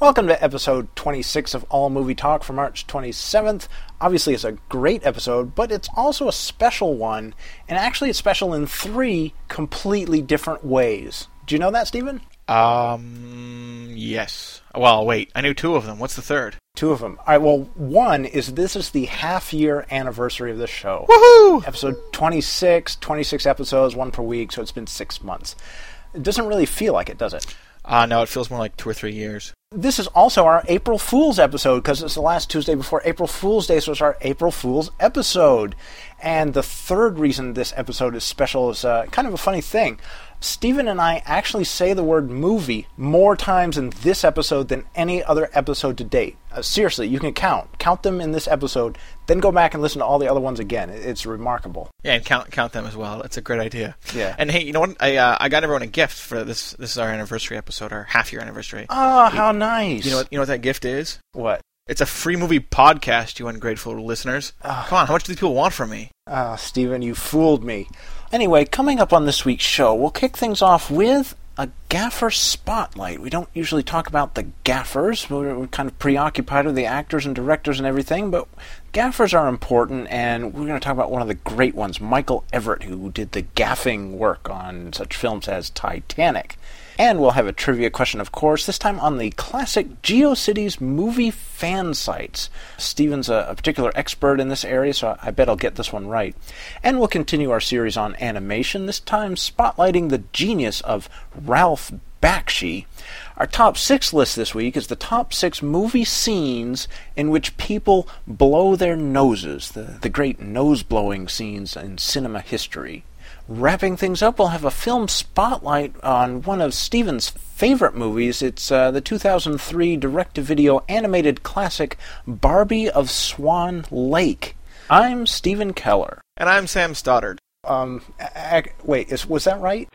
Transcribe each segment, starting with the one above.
Welcome to episode 26 of All Movie Talk for March 27th. Obviously, it's a great episode, but it's also a special one, and actually it's special in three completely different ways. Do you know that, Stephen? Yes. Well, wait, I knew two of them. What's the third? Two of them. All right, well, one is this is the half-year anniversary of this show. Woohoo! Episode 26 episodes, one per week, so it's been 6 months. It doesn't really feel like it, does it? No, it feels more like 2 or 3 years. This is also our April Fool's episode, because it's the last Tuesday before April Fool's Day, so it's our April Fool's episode. And the third reason this episode is special is kind of a funny thing. Stephen and I actually say the word movie more times in this episode than any other episode to date. Seriously, you can count them in this episode, then go back and listen to all the other ones again. It's remarkable. Yeah, and count them as well. That's a great idea. Yeah. And hey, you know what? I got everyone a gift for this. This is our anniversary episode, our half-year anniversary. Oh, how nice. You know what that gift is? What? It's a free movie podcast, you ungrateful listeners. Come on, how much do these people want from me? Stephen, you fooled me. Anyway, coming up on this week's show, we'll kick things off with a gaffer spotlight. We don't usually talk about the gaffers. We're kind of preoccupied with the actors and directors and everything, but gaffers are important, and we're going to talk about one of the great ones, Michael Everett, who did the gaffing work on such films as Titanic. And we'll have a trivia question, of course, this time on the classic GeoCities movie fan sites. Stephen's a particular expert in this area, so I bet I'll get this one right. And we'll continue our series on animation, this time spotlighting the genius of Ralph Bakshi. Our top 6 list this week is the top 6 movie scenes in which people blow their noses, the great nose-blowing scenes in cinema history. Wrapping things up, we'll have a film spotlight on one of Stephen's favorite movies. It's the 2003 direct-to-video animated classic Barbie of Swan Lake. I'm Stephen Keller. And I'm Sam Stoddard. Wait, was that right?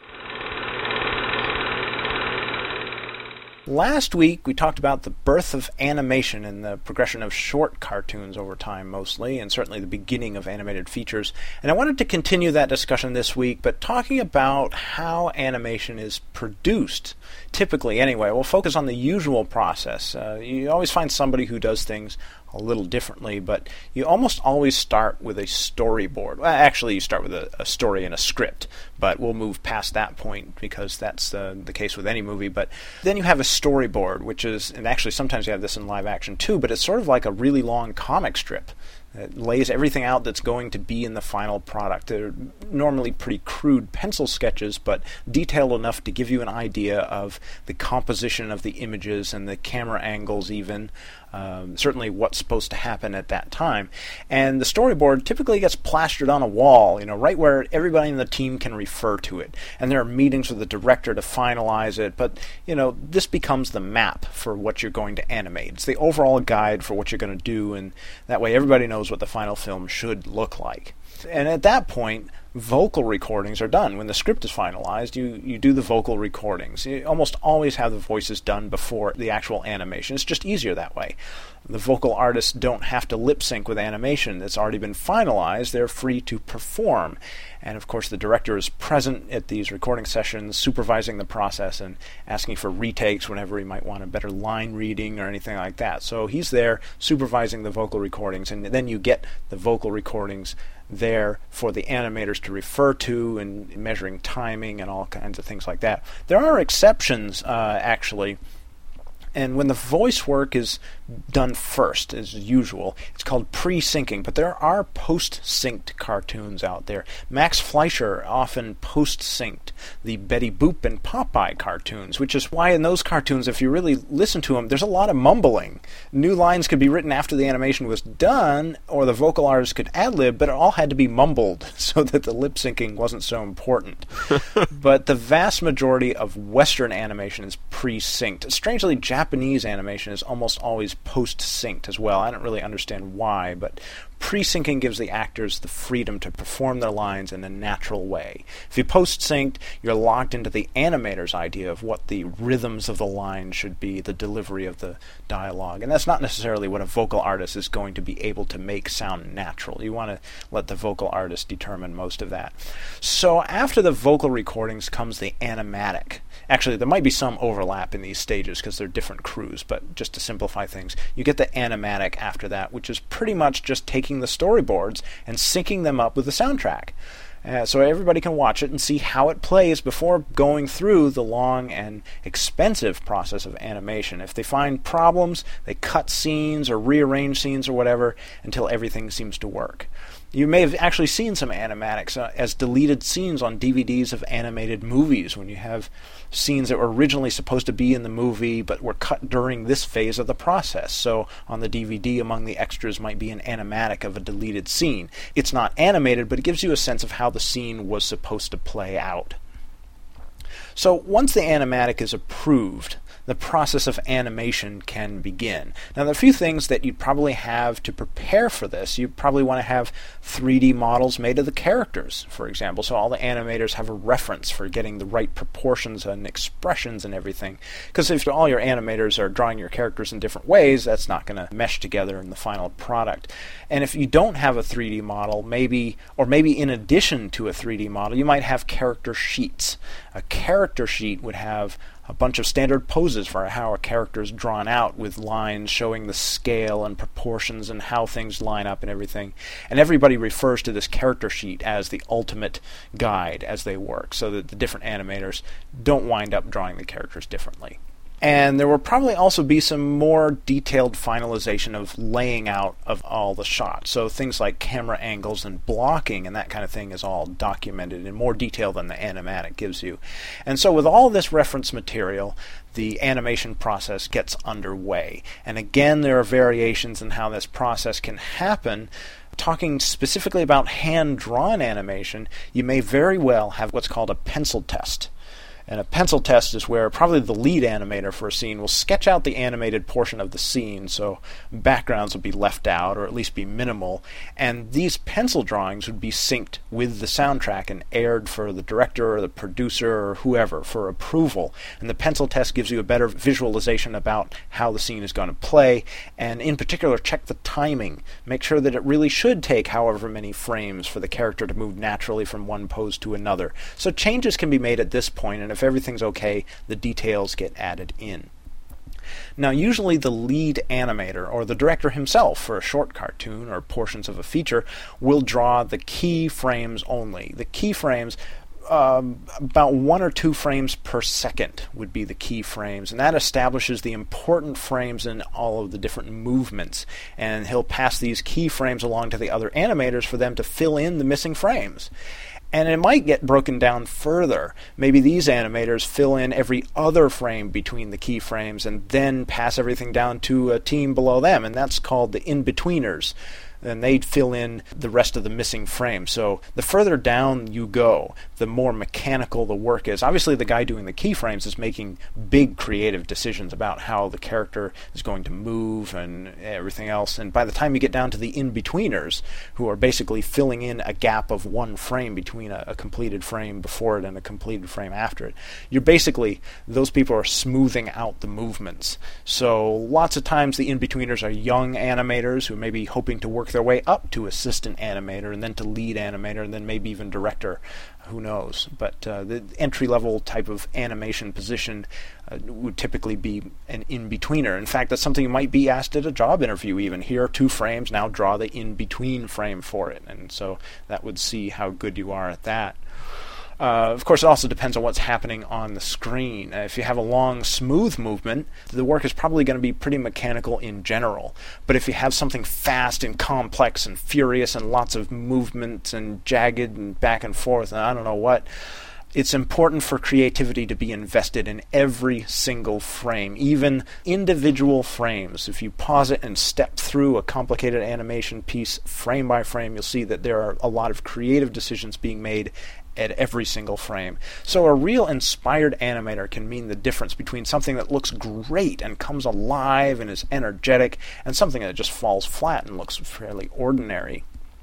Last week, we talked about the birth of animation and the progression of short cartoons over time, mostly, and certainly the beginning of animated features. And I wanted to continue that discussion this week, but talking about how animation is produced. Typically, anyway, we'll focus on the usual process. You always find somebody who does things a little differently, but you almost always start with a storyboard. Well, actually, you start with a story and a script, but we'll move past that point because that's the case with any movie. But then you have a storyboard, which is, and actually sometimes you have this in live action too, but it's sort of like a really long comic strip. It lays everything out that's going to be in the final product. They're normally pretty crude pencil sketches, but detailed enough to give you an idea of the composition of the images and the camera angles even, certainly what's supposed to happen at that time. And the storyboard typically gets plastered on a wall, right where everybody in the team can refer to it. And there are meetings with the director to finalize it, but, this becomes the map for what you're going to animate. It's the overall guide for what you're going to do, and that way everybody knows what the final film should look like. And at that point, vocal recordings are done. When the script is finalized, you do the vocal recordings. You almost always have the voices done before the actual animation. It's just easier that way. The vocal artists don't have to lip sync with animation that's already been finalized. They're free to perform. And of course, the director is present at these recording sessions, supervising the process and asking for retakes whenever he might want a better line reading or anything like that. So he's there supervising the vocal recordings, and then you get the vocal recordings there for the animators to refer to and measuring timing and all kinds of things like that. There are exceptions, actually. And when the voice work is done first, as usual, it's called pre-syncing, but there are post-synced cartoons out there. Max Fleischer often post-synced the Betty Boop and Popeye cartoons, which is why in those cartoons, if you really listen to them, there's a lot of mumbling. New lines could be written after the animation was done, or the vocal artist could ad-lib, but it all had to be mumbled so that the lip-syncing wasn't so important. But the vast majority of Western animation is pre-synced. Strangely, Japanese animation is almost always post-synced as well. I don't really understand why, but Pre-syncing gives the actors the freedom to perform their lines in a natural way. If you post-synced, you're locked into the animator's idea of what the rhythms of the line should be, the delivery of the dialogue. And that's not necessarily what a vocal artist is going to be able to make sound natural. You want to let the vocal artist determine most of that. So after the vocal recordings comes the animatic. Actually, there might be some overlap in these stages because they're different crews, but just to simplify things, you get the animatic after that, which is pretty much just taking the storyboards and syncing them up with the soundtrack. So everybody can watch it and see how it plays before going through the long and expensive process of animation. If they find problems, they cut scenes or rearrange scenes or whatever until everything seems to work. You may have actually seen some animatics as deleted scenes on DVDs of animated movies, when you have scenes that were originally supposed to be in the movie but were cut during this phase of the process. So on the DVD, among the extras might be an animatic of a deleted scene. It's not animated, but it gives you a sense of how the scene was supposed to play out. So once the animatic is approved, the process of animation can begin. Now, there are a few things that you'd probably have to prepare for this. You probably want to have 3D models made of the characters, for example, so all the animators have a reference for getting the right proportions and expressions and everything. Because if all your animators are drawing your characters in different ways, that's not going to mesh together in the final product. And if you don't have a 3D model, maybe in addition to a 3D model, you might have character sheets. A character sheet would have a bunch of standard poses for how a character is drawn out, with lines showing the scale and proportions and how things line up and everything. And everybody refers to this character sheet as the ultimate guide as they work, so that the different animators don't wind up drawing the characters differently. And there will probably also be some more detailed finalization of laying out of all the shots. So things like camera angles and blocking and that kind of thing is all documented in more detail than the animatic gives you. And so with all this reference material, the animation process gets underway. And again, there are variations in how this process can happen. Talking specifically about hand-drawn animation, you may very well have what's called a pencil test. And a pencil test is where probably the lead animator for a scene will sketch out the animated portion of the scene, so backgrounds will be left out or at least be minimal, and these pencil drawings would be synced with the soundtrack and aired for the director or the producer or whoever for approval. And the pencil test gives you a better visualization about how the scene is going to play, and in particular check the timing. Make sure that it really should take however many frames for the character to move naturally from one pose to another. So changes can be made at this point, and if everything's okay, the details get added in. Now, usually the lead animator, or the director himself for a short cartoon or portions of a feature, will draw the key frames only. The key frames, about 1 or 2 frames per second would be the key frames, and that establishes the important frames in all of the different movements. And he'll pass these key frames along to the other animators for them to fill in the missing frames. And it might get broken down further. Maybe these animators fill in every other frame between the keyframes and then pass everything down to a team below them, and that's called the in-betweeners. And they'd fill in the rest of the missing frames. So the further down you go, the more mechanical the work is. Obviously, the guy doing the keyframes is making big creative decisions about how the character is going to move and everything else. And by the time you get down to the in-betweeners, who are basically filling in a gap of 1 frame between a completed frame before it and a completed frame after it, those people are smoothing out the movements. So lots of times the in-betweeners are young animators who may be hoping to work their way up to assistant animator and then to lead animator and then maybe even director. Who knows? But the entry-level type of animation position would typically be an in-betweener. In fact, that's something you might be asked at a job interview even. Here are 2 frames, now draw the in-between frame for it. And so that would see how good you are at that. Of course, it also depends on what's happening on the screen. If you have a long, smooth movement, the work is probably going to be pretty mechanical in general. But if you have something fast and complex and furious and lots of movement and jagged and back and forth and I don't know what, It's important for creativity to be invested in every single frame, even individual frames. If you pause it and step through a complicated animation piece frame by frame, you'll see that there are a lot of creative decisions being made at every single frame. So a real inspired animator can mean the difference between something that looks great and comes alive and is energetic, and something that just falls flat and looks fairly ordinary.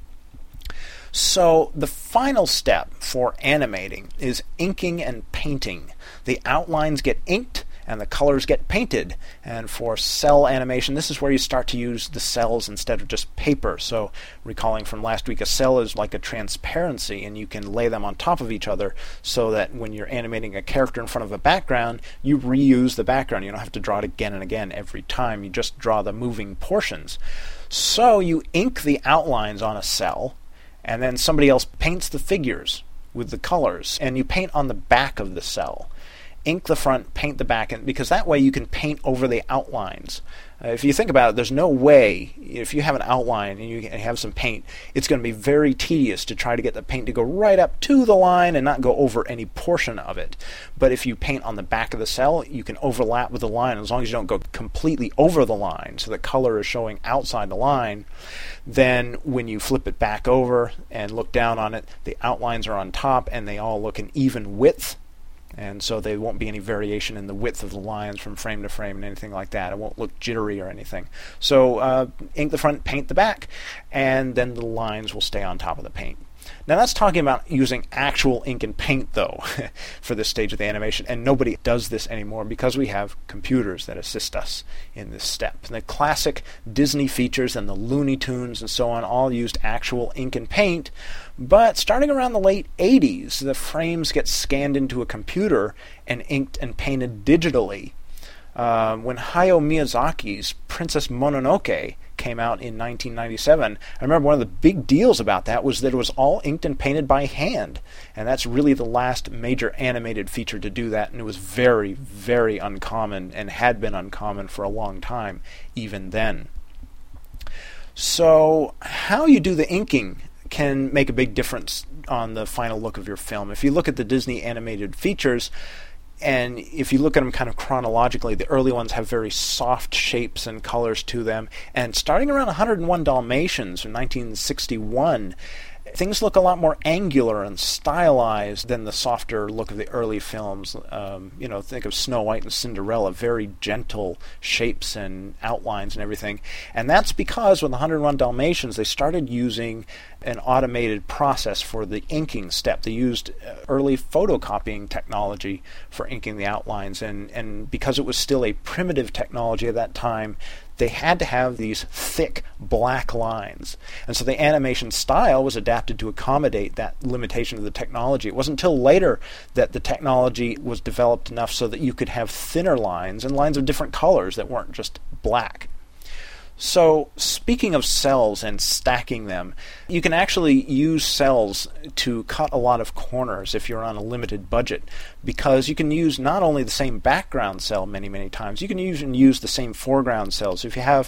So the final step for animating is inking and painting. The outlines get inked and the colors get painted. And for cell animation, this is where you start to use the cells instead of just paper. So recalling from last week, a cell is like a transparency, and you can lay them on top of each other so that when you're animating a character in front of a background, you reuse the background. You don't have to draw it again and again every time. You just draw the moving portions. So you ink the outlines on a cell, and then somebody else paints the figures with the colors, and you paint on the back of the cell. Ink the front, paint the back, because that way you can paint over the outlines. If you think about it, there's no way, if you have an outline and you have some paint, it's going to be very tedious to try to get the paint to go right up to the line and not go over any portion of it. But if you paint on the back of the cell, you can overlap with the line. As long as you don't go completely over the line so the color is showing outside the line, then when you flip it back over and look down on it, the outlines are on top and they all look an even width. And so there won't be any variation in the width of the lines from frame to frame and anything like that. It won't look jittery or anything. So ink the front, paint the back, and then the lines will stay on top of the paint. Now that's talking about using actual ink and paint, though, for this stage of the animation, and nobody does this anymore because we have computers that assist us in this step. And the classic Disney features and the Looney Tunes and so on all used actual ink and paint, but starting around the late 80s, the frames get scanned into a computer and inked and painted digitally. When Hayao Miyazaki's Princess Mononoke came out in 1997, I remember one of the big deals about that was that it was all inked and painted by hand, and that's really the last major animated feature to do that, and it was very, very uncommon and had been uncommon for a long time even then. So how you do the inking can make a big difference on the final look of your film. If you look at the Disney animated features, and if you look at them kind of chronologically, the early ones have very soft shapes and colors to them. And starting around 101 Dalmatians in 1961, things look a lot more angular and stylized than the softer look of the early films. Think of Snow White and Cinderella, very gentle shapes and outlines and everything. And that's because with 101 Dalmatians, they started using an automated process for the inking step. They used early photocopying technology for inking the outlines, and because it was still a primitive technology at that time, they had to have these thick black lines. And so the animation style was adapted to accommodate that limitation of the technology. It wasn't until later that the technology was developed enough so that you could have thinner lines and lines of different colors that weren't just black. So, speaking of cells and stacking them, you can actually use cells to cut a lot of corners if you're on a limited budget, because you can use not only the same background cell many, many times, you can even use the same foreground cells. If you have,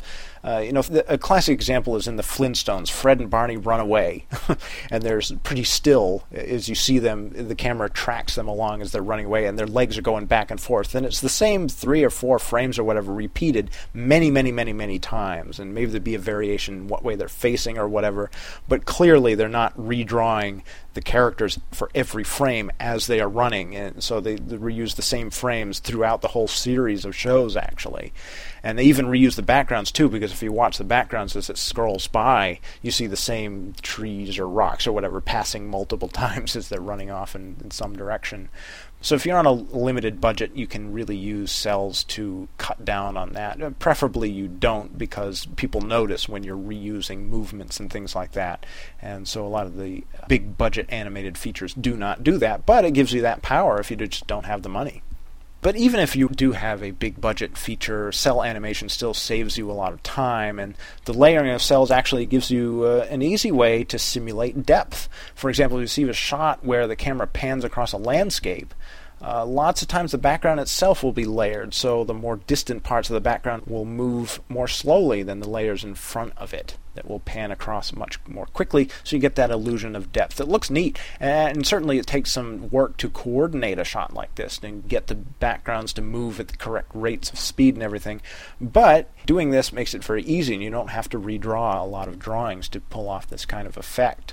a classic example is in the Flintstones. Fred and Barney run away, and there's pretty still, as you see them, the camera tracks them along as they're running away, and their legs are going back and forth. And it's the same 3 or 4 frames or whatever repeated many, many, many, many times. And maybe there'd be a variation in what way they're facing or whatever, but clearly they're not redrawing the characters for every frame as they are running, and so they reuse the same frames throughout the whole series of shows, actually. And they even reuse the backgrounds too, because if you watch the backgrounds as it scrolls by, you see the same trees or rocks or whatever passing multiple times as they're running off in some direction. So if you're on a limited budget, you can really use cells to cut down on that. Preferably you don't, because people notice when you're reusing movements and things like that. And so a lot of the big budget animated features do not do that, but it gives you that power if you just don't have the money. But even if you do have a big budget feature, cell animation still saves you a lot of time, and the layering of cells actually gives you an easy way to simulate depth. For example, if you see a shot where the camera pans across a landscape, lots of times the background itself will be layered, so the more distant parts of the background will move more slowly than the layers in front of it. that will pan across much more quickly, so you get that illusion of depth. It looks neat, and certainly it takes some work to coordinate a shot like this and get the backgrounds to move at the correct rates of speed and everything. But doing this makes it very easy, and you don't have to redraw a lot of drawings to pull off this kind of effect.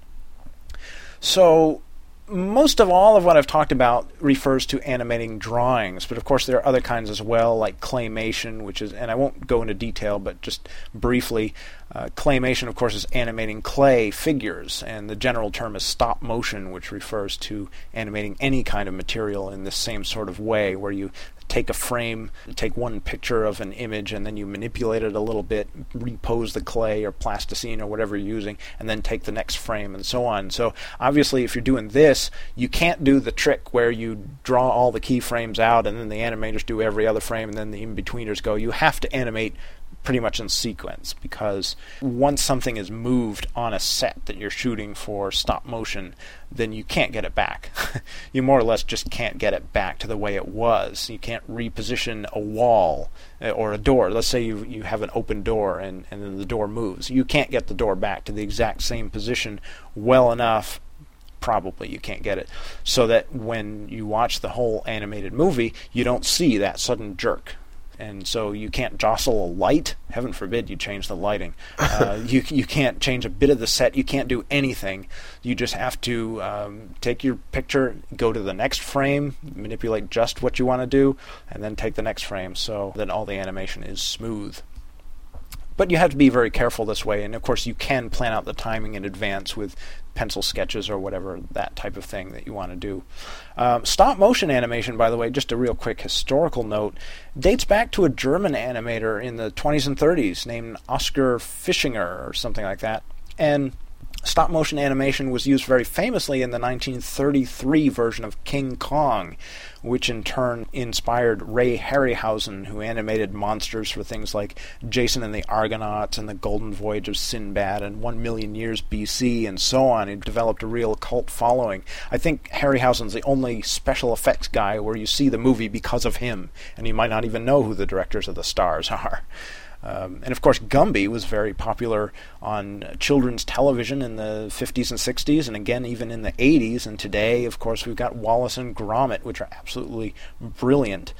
So most of all of what I've talked about refers to animating drawings, but of course there are other kinds as well, like claymation, which is, and I won't go into detail, but just briefly, claymation, of course, is animating clay figures, and the general term is stop motion, which refers to animating any kind of material in the same sort of way, where you take a frame, take one picture of an image, and then you manipulate it a little bit, repose the clay or plasticine or whatever you're using, and then take the next frame and so on. So obviously if you're doing this, you can't do the trick where you draw all the keyframes out and then the animators do every other frame and then the in-betweeners go. You have to animate pretty much in sequence, because once something is moved on a set that you're shooting for stop motion, then you can't get it back. You more or less just can't get it back to the way it was. You can't reposition a wall or a door. Let's say you have an open door and then the door moves. You can't get the door back to the exact same position well enough. Probably you can't get it, so that when you watch the whole animated movie, you don't see that sudden jerk. And so you can't jostle a light. Heaven forbid you change the lighting. You can't change a bit of the set. You can't do anything. You just have to take your picture, go to the next frame, manipulate just what you want to do, and then take the next frame so that all the animation is smooth. But you have to be very careful this way, and of course you can plan out the timing in advance with pencil sketches or whatever, that type of thing that you want to do. Stop motion animation, by the way, just a real quick historical note, dates back to a German animator in the 20s and 30s named Oskar Fischinger or something like that. And stop motion animation was used very famously in the 1933 version of King Kong, which in turn inspired Ray Harryhausen, who animated monsters for things like Jason and the Argonauts and the Golden Voyage of Sinbad and 1 Million Years BC and so on. He developed a real cult following. I think Harryhausen's the only special effects guy where you see the movie because of him, and you might not even know who the directors of the stars are. And of course Gumby was very popular on children's television in the 50s and 60s, and again even in the 80s, and today of course we've got Wallace and Gromit, which are absolutely brilliant.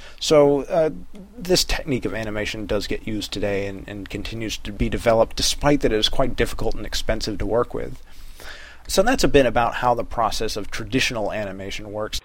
So this technique of animation does get used today and continues to be developed, despite that it is quite difficult and expensive to work with. So that's a bit about how the process of traditional animation works.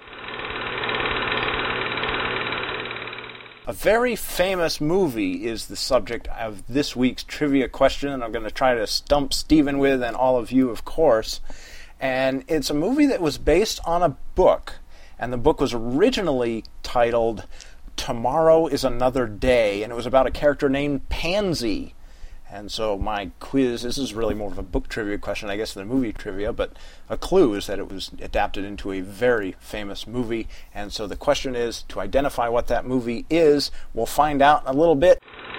A very famous movie is the subject of this week's trivia question, and I'm going to try to stump Stephen with, and all of you, of course. And it's a movie that was based on a book, and the book was originally titled Tomorrow is Another Day, and it was about a character named Pansy. And so my quiz, this is really more of a book trivia question, I guess, than movie trivia, but a clue is that it was adapted into a very famous movie. And so the question is, to identify what that movie is, we'll find out in a little bit.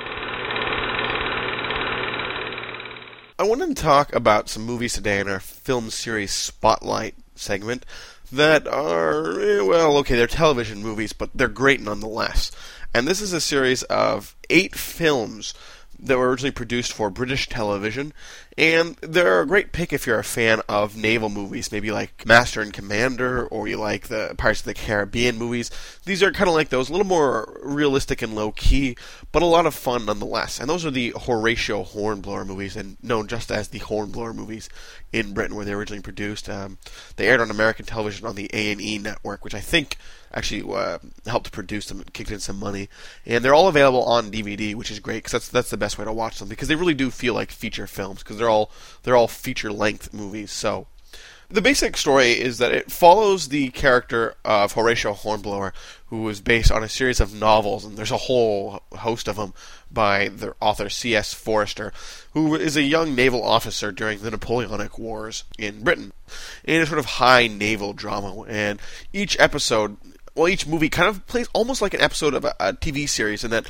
I wanted to talk about some movies today in our film series Spotlight segment that are, well, okay, they're television movies, but they're great nonetheless. And this is a series of 8 films that were originally produced for British television, and they're a great pick if you're a fan of naval movies, maybe like Master and Commander, or you like the Pirates of the Caribbean movies. These are kind of like those, a little more realistic and low-key, but a lot of fun nonetheless. And those are the Horatio Hornblower movies, and known just as the Hornblower movies in Britain, where they originally produced. They aired on American television on the A&E network, which I think actually helped produce them, kicked in some money, and they're all available on DVD, which is great because that's the best way to watch them, because they really do feel like feature films, because they're all feature length movies. So the basic story is that it follows the character of Horatio Hornblower, who was based on a series of novels, and there's a whole host of them by the author C.S. Forester, who is a young naval officer during the Napoleonic Wars in Britain, in a sort of high naval drama. And each movie kind of plays almost like an episode of a TV series, in that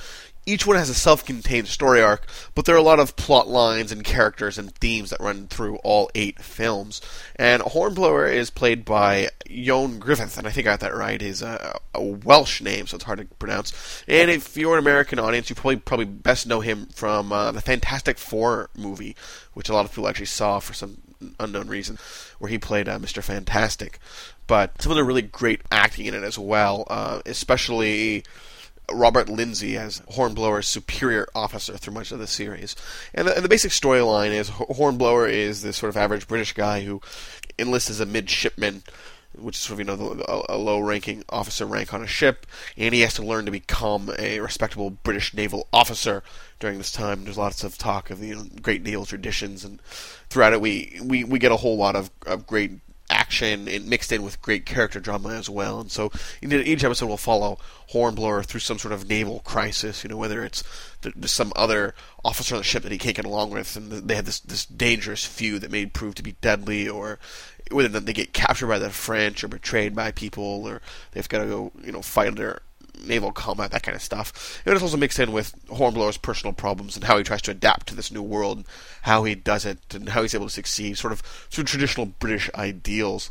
Each one has a self-contained story arc, but there are a lot of plot lines and characters and themes that run through all 8 films. And Hornblower is played by Ioan Gruffudd, and I think I got that right. He's a Welsh name, so it's hard to pronounce. And if you're an American audience, you probably best know him from the Fantastic Four movie, which a lot of people actually saw for some unknown reason, where he played Mr. Fantastic. But some of the really great acting in it as well, especially Robert Lindsay as Hornblower's superior officer through much of the series. And the basic storyline is Hornblower is this sort of average British guy who enlists as a midshipman, which is sort of, a low-ranking officer rank on a ship, and he has to learn to become a respectable British naval officer during this time. There's lots of talk of the great naval traditions, and throughout it we get a whole lot of great action and mixed in with great character drama as well. And so each episode will follow Hornblower through some sort of naval crisis, whether it's some other officer on the ship that he can't get along with, and they have this dangerous feud that may prove to be deadly, or whether they get captured by the French or betrayed by people, or they've got to go fight their naval combat, that kind of stuff. And it's also mixed in with Hornblower's personal problems and how he tries to adapt to this new world, and how he does it, and how he's able to succeed, sort of through traditional British ideals.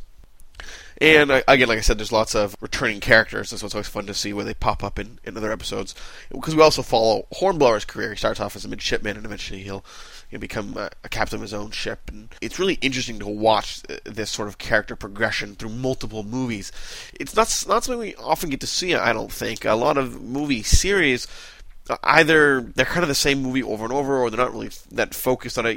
And again, like I said, there's lots of returning characters. That's what's always fun to see where they pop up in other episodes. Because we also follow Hornblower's career. He starts off as a midshipman, and eventually he'll become a captain of his own ship. And it's really interesting to watch this sort of character progression through multiple movies. It's not something we often get to see, I don't think. A lot of movie series, either they're kind of the same movie over and over, or they're not really that focused on it.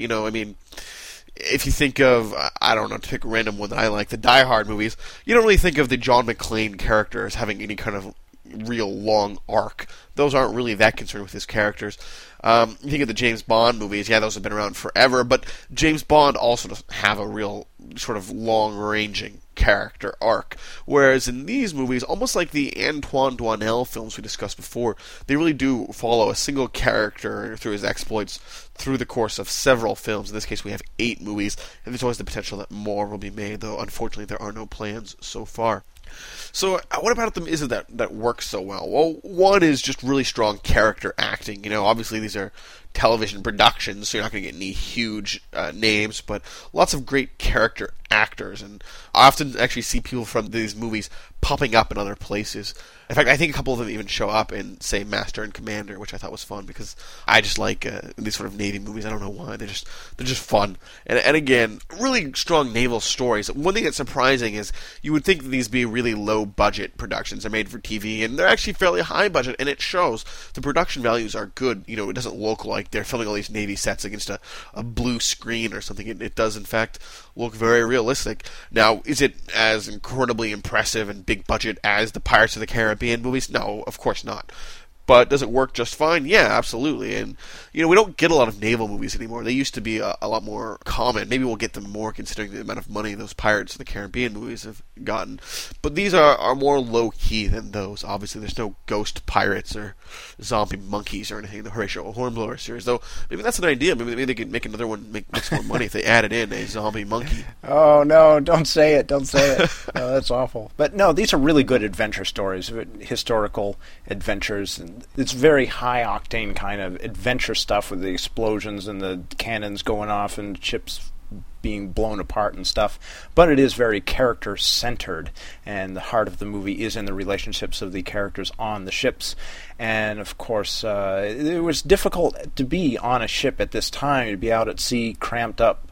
If you think of, I don't know, to pick a random one that I like, the Die Hard movies, you don't really think of the John McClane character as having any kind of real long arc. Those aren't really that concerned with his characters. You think of the James Bond movies, yeah, those have been around forever, but James Bond also doesn't have a real sort of long-ranging character arc. Whereas in these movies, almost like the Antoine Doinel films we discussed before, they really do follow a single character through his exploits through the course of several films. In this case, we have 8 movies, and there's always the potential that more will be made, though unfortunately there are no plans so far. So, what about them is it that works so well? Well, one is just really strong character acting. Obviously these are television productions, so you're not going to get any huge names, but lots of great character actors. And I often actually see people from these movies popping up in other places. In fact, I think a couple of them even show up in, say, Master and Commander, which I thought was fun, because I just like these sort of Navy movies. I don't know why. They're just fun. And again, really strong naval stories. One thing that's surprising is you would think that these be really low-budget productions. They're made for TV, and they're actually fairly high-budget, and it shows. The production values are good. It doesn't look like they're filming all these Navy sets against a blue screen or something. It does, in fact, look very realistic. Now, is it as incredibly impressive and big budget as the Pirates of the Caribbean movies? No, of course not. But does it work just fine? Yeah, absolutely. And, we don't get a lot of naval movies anymore. They used to be a lot more common. Maybe we'll get them more considering the amount of money those Pirates of the Caribbean movies have gotten. But these are more low-key than those. Obviously, there's no ghost pirates or zombie monkeys or anything in the Horatio Hornblower series. Though, maybe that's an idea. Maybe they could make another one make some more money if they added in a zombie monkey. Oh, no, don't say it. Don't say it. No, that's awful. But no, these are really good adventure stories, historical adventures. It's very high-octane kind of adventure stuff with the explosions and the cannons going off and ships being blown apart and stuff, but it is very character-centered, and the heart of the movie is in the relationships of the characters on the ships. And of course, it was difficult to be on a ship at this time, to be out at sea, cramped up,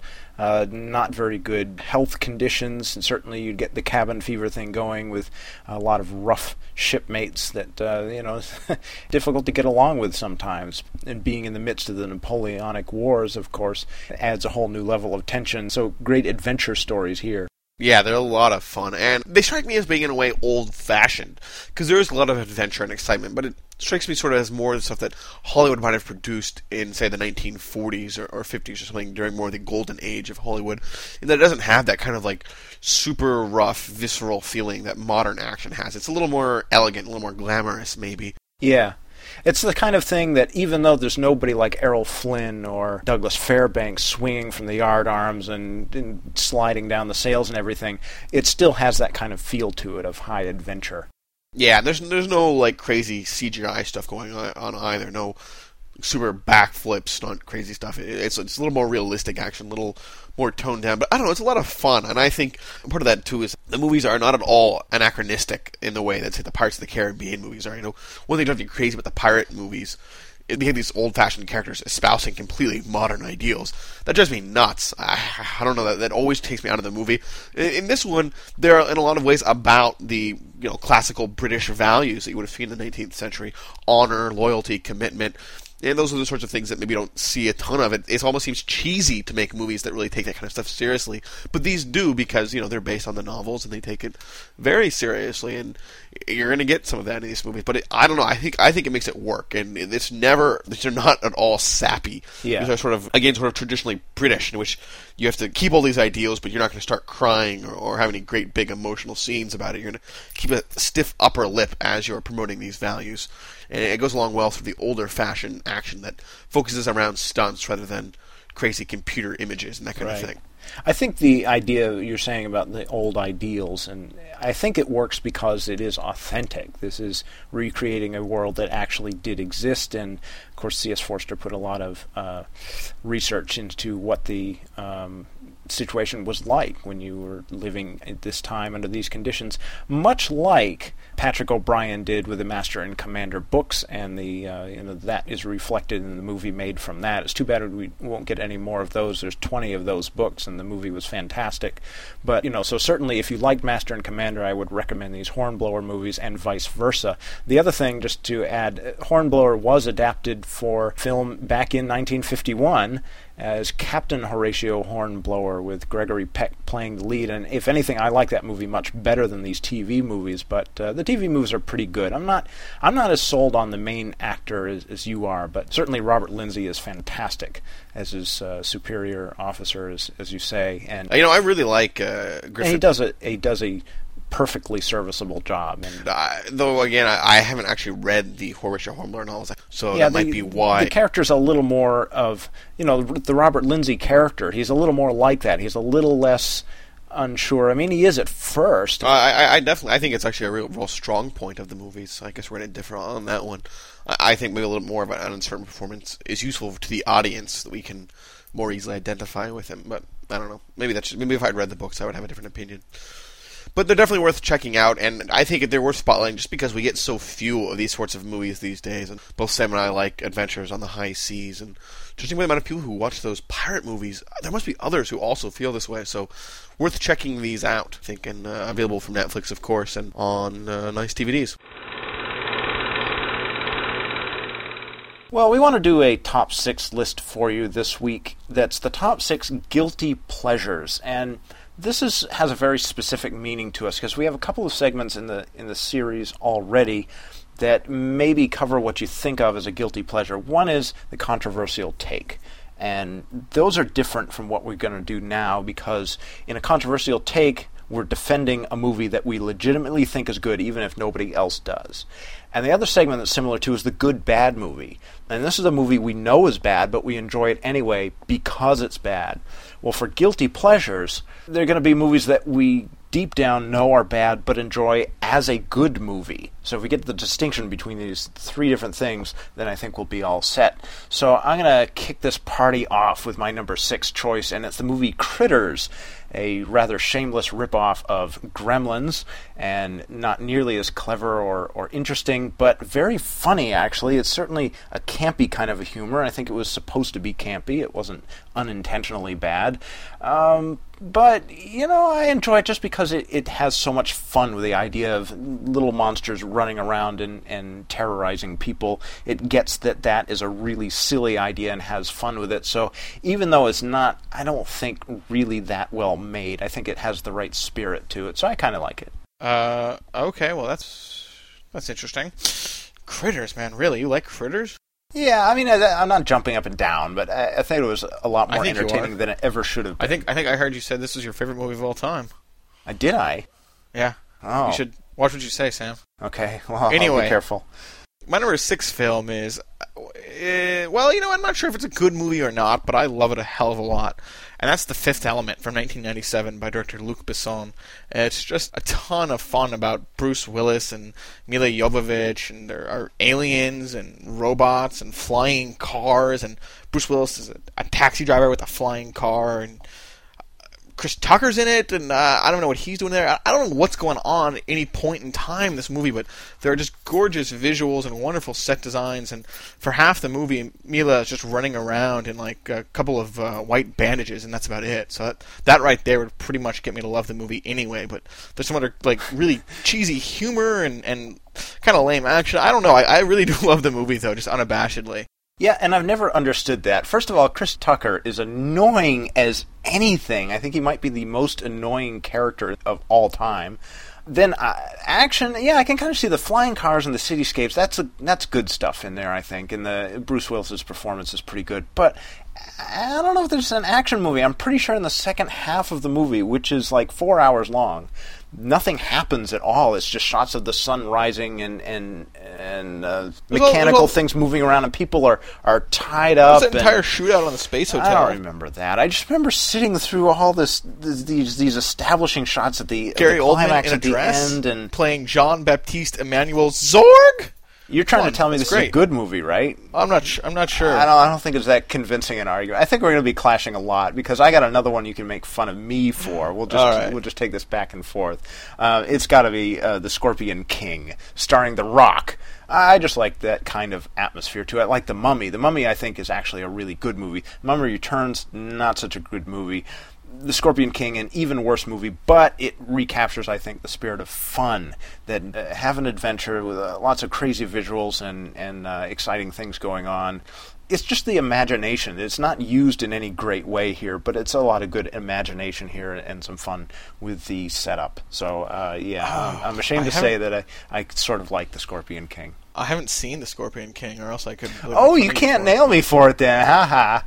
not very good health conditions, and certainly you'd get the cabin fever thing going with a lot of rough shipmates that, difficult to get along with sometimes. And being in the midst of the Napoleonic Wars, of course, adds a whole new level of tension. So great adventure stories here. Yeah, they're a lot of fun, and they strike me as being, in a way, old-fashioned, because there is a lot of adventure and excitement, but it strikes me sort of as more of the stuff that Hollywood might have produced in, say, the 1940s or 50s or something during more of the golden age of Hollywood, and that it doesn't have that kind of, super rough, visceral feeling that modern action has. It's a little more elegant, a little more glamorous, maybe. Yeah. It's the kind of thing that even though there's nobody like Errol Flynn or Douglas Fairbanks swinging from the yard arms and sliding down the sails and everything, it still has that kind of feel to it of high adventure. Yeah, there's no like crazy CGI stuff going on either. No super backflips, not crazy stuff. It's a little more realistic action, a little more toned down. But I don't know, it's a lot of fun, and I think part of that too is the movies are not at all anachronistic in the way that say the Pirates of the Caribbean movies are. You know, one thing drives you crazy about the pirate movies. They have these old-fashioned characters espousing completely modern ideals. That drives me nuts. I don't know. That always takes me out of the movie. In this one, they're in a lot of ways about the classical British values that you would have seen in the 19th century: honor, loyalty, commitment. And those are the sorts of things that maybe you don't see a ton of. It almost seems cheesy to make movies that really take that kind of stuff seriously. But these do, because they're based on the novels and they take it very seriously. And you're going to get some of that in these movies. But I don't know. I think it makes it work. And they're not at all sappy. Yeah. These are sort of traditionally British, in which you have to keep all these ideals, but you're not going to start crying or have any great big emotional scenes about it. You're going to keep a stiff upper lip as you're promoting these values. And it goes along well through the older fashioned action that focuses around stunts rather than crazy computer images and that kind of thing. I think the idea you're saying about the old ideals, and I think it works because it is authentic. This is recreating a world that actually did exist, and of course C.S. Forster put a lot of research into what the situation was like when you were living at this time under these conditions, much like Patrick O'Brian did with the Master and Commander books, and that is reflected in the movie made from that. It's too bad we won't get any more of those. There's 20 of those books, and the movie was fantastic. But so certainly if you liked Master and Commander, I would recommend these Hornblower movies, and vice versa. The other thing, just to add, Hornblower was adapted for film back in 1951 as Captain Horatio Hornblower, with Gregory Peck playing the lead. And if anything, I like that movie much better than these TV movies, but the TV movies are pretty good. I'm not as sold on the main actor as you are, but certainly Robert Lindsay is fantastic as his superior officer, as you say. And I really like Griffith. And he does a perfectly serviceable job. And though again, I haven't actually read the Horatio Hornblower novels, so that might be why the character's a little more of the Robert Lindsay character. He's a little more like that. He's a little less unsure. I mean, he is at first. I think it's actually a real strong point of the movies. I guess we're going to differ on that one. I think maybe a little more of an uncertain performance is useful to the audience, that we can more easily identify with him. But I don't know. Maybe if I'd read the books, I would have a different opinion. But they're definitely worth checking out, and I think they're worth spotlighting just because we get so few of these sorts of movies these days. And both Sam and I like Adventures on the High Seas, and judging by the amount of people who watch those pirate movies, there must be others who also feel this way. So worth checking these out, I think, and available from Netflix, of course, and on nice DVDs. Well, we want to do a top 6 list for you this week. That's the top 6 guilty pleasures, and this has a very specific meaning to us because we have a couple of segments in the series already that maybe cover what you think of as a guilty pleasure. One is the controversial take, and those are different from what we're going to do now, because in a controversial take, we're defending a movie that we legitimately think is good, even if nobody else does. And the other segment that's similar to is the good-bad movie. And this is a movie we know is bad, but we enjoy it anyway because it's bad. Well, for guilty pleasures, they're going to be movies that we deep down know are bad, but enjoy as a good movie. So if we get the distinction between these 3 different things, then I think we'll be all set. So I'm going to kick this party off with my number 6 choice, and it's the movie Critters, a rather shameless ripoff of Gremlins, and not nearly as clever or interesting, but very funny, actually. It's certainly a campy kind of a humor. I think it was supposed to be campy. It wasn't unintentionally bad. But, I enjoy it just because it has so much fun with the idea of little monsters running around and terrorizing people. It gets that is a really silly idea and has fun with it. So even though it's not, I don't think, really that well made, I think it has the right spirit to it. So I kind of like it. Okay, well, that's interesting. Critters, man, really? You like Critters? Yeah, I mean, I'm not jumping up and down, but I think it was a lot more entertaining than it ever should have been. I think I heard you said this was your favorite movie of all time. Did I? Yeah. Oh. You should watch what you say, Sam. Okay, well, anyway, I'll be careful. My number 6 film is, I'm not sure if it's a good movie or not, but I love it a hell of a lot. And that's The Fifth Element from 1997 by director Luc Besson. It's just a ton of fun about Bruce Willis and Mila Jovovich, and there are aliens and robots and flying cars, and Bruce Willis is a taxi driver with a flying car, and Chris Tucker's in it, and I don't know what he's doing there. I don't know what's going on at any point in time in this movie, but there are just gorgeous visuals and wonderful set designs, and for half the movie, Mila is just running around in like a couple of white bandages, and that's about it. So that right there would pretty much get me to love the movie anyway, but there's some other like really cheesy humor and kind of lame action. I don't know. I really do love the movie, though, just unabashedly. Yeah, and I've never understood that. First of all, Chris Tucker is annoying as anything. I think he might be the most annoying character of all time. Then action, yeah, I can kind of see the flying cars and the cityscapes. That's good stuff in there, I think. And the Bruce Willis's performance is pretty good. But I don't know if there's an action movie. I'm pretty sure in the second half of the movie, which is like 4 hours long, nothing happens at all. It's just shots of the sun rising and mechanical things moving around, and people are tied up. There's an entire shootout on the space hotel. I don't remember that. I just remember sitting through all these establishing shots at the Gary climax Oldman in at the end, and playing Jean-Baptiste Emmanuel Zorg. You're trying to tell me this is a good movie, right? I'm not sure. I don't think it's that convincing an argument. I think we're going to be clashing a lot, because I got another one you can make fun of me for. We'll just take this back and forth. It's got to be The Scorpion King, starring The Rock. I just like that kind of atmosphere to it. I like The Mummy. The Mummy, I think, is actually a really good movie. Mummy Returns, not such a good movie. The Scorpion King, an even worse movie, but it recaptures, I think, the spirit of fun, that have an adventure with lots of crazy visuals and exciting things going on. It's just the imagination. It's not used in any great way here, but it's a lot of good imagination here and some fun with the setup. So, I'm ashamed to say that I sort of like The Scorpion King. I haven't seen The Scorpion King, or else I could... Oh, you can't nail me for it then. Ha ha.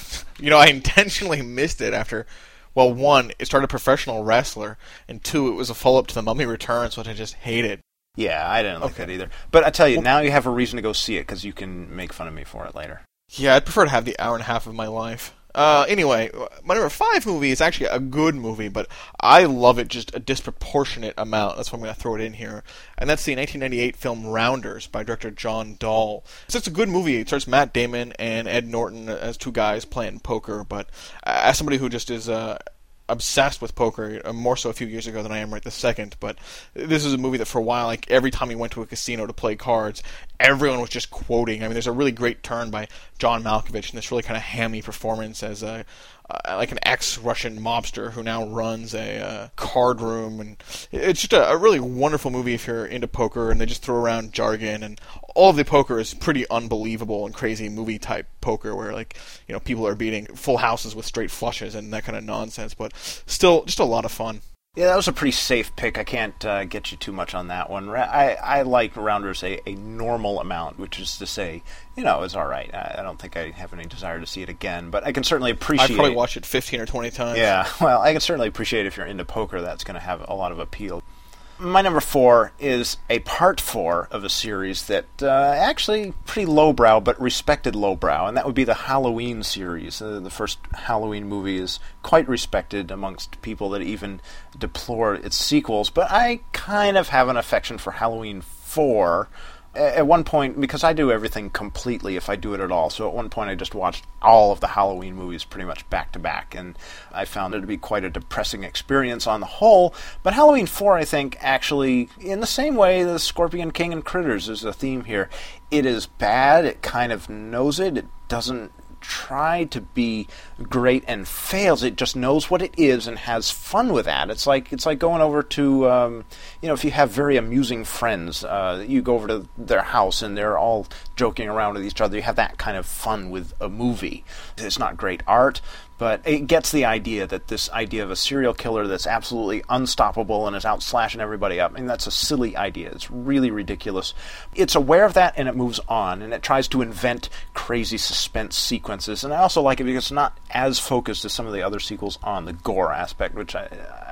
I intentionally missed it after... Well, 1, it started a professional wrestler, and 2, it was a follow-up to The Mummy Returns, which I just hated. Yeah, I didn't like that either. But I tell you, now you have a reason to go see it, because you can make fun of me for it later. Yeah, I'd prefer to have the hour and a half of my life. Anyway, my number 5 movie is actually a good movie, but I love it just a disproportionate amount. That's why I'm going to throw it in here. And that's the 1998 film Rounders by director John Dahl. So it's a good movie. It stars Matt Damon and Ed Norton as two guys playing poker, but as somebody who just is... obsessed with poker, more so a few years ago than I am right this second, but this is a movie that for a while, like every time he went to a casino to play cards, everyone was just quoting. I mean, there's a really great turn by John Malkovich in this really kind of hammy performance as like an ex-Russian mobster who now runs a card room, and it's just a really wonderful movie if you're into poker, and they just throw around jargon, and all of the poker is pretty unbelievable and crazy movie-type poker where, like, people are beating full houses with straight flushes and that kind of nonsense, but still just a lot of fun. Yeah, that was a pretty safe pick. I can't get you too much on that one. I like Rounders a normal amount, which is to say, it's all right. I don't think I have any desire to see it again, but I can certainly appreciate... I've probably watched it 15 or 20 times. Yeah, well, I can certainly appreciate if you're into poker, that's going to have a lot of appeal. My number 4 is a part 4 of a series that actually pretty lowbrow, but respected lowbrow, and that would be the Halloween series. The first Halloween movie is quite respected amongst people that even deplore its sequels, but I kind of have an affection for Halloween 4. At one point, because I do everything completely if I do it at all, so at one point I just watched all of the Halloween movies pretty much back to back, and I found it to be quite a depressing experience on the whole. But Halloween 4, I think, actually, in the same way the Scorpion King and Critters is a theme here, it is bad, it kind of knows it doesn't try to be great and fails. It just knows what it is and has fun with that. It's like going over to if you have very amusing friends, you go over to their house and they're all joking around with each other. You have that kind of fun with a movie. It's not great art, but it gets the idea that this idea of a serial killer that's absolutely unstoppable and is out slashing everybody up, that's a silly idea. It's really ridiculous. It's aware of that and it moves on, and it tries to invent crazy suspense sequences. And I also like it because it's not as focused as some of the other sequels on the gore aspect, which I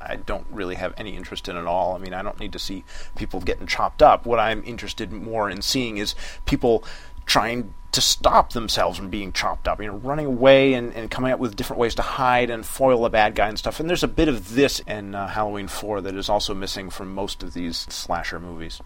I don't really have any interest in at all. I mean, I don't need to see people getting chopped up. What I'm interested more in seeing is people trying to stop themselves from being chopped up, running away and coming up with different ways to hide and foil a bad guy and stuff. And there's a bit of this in Halloween 4 that is also missing from most of these slasher movies.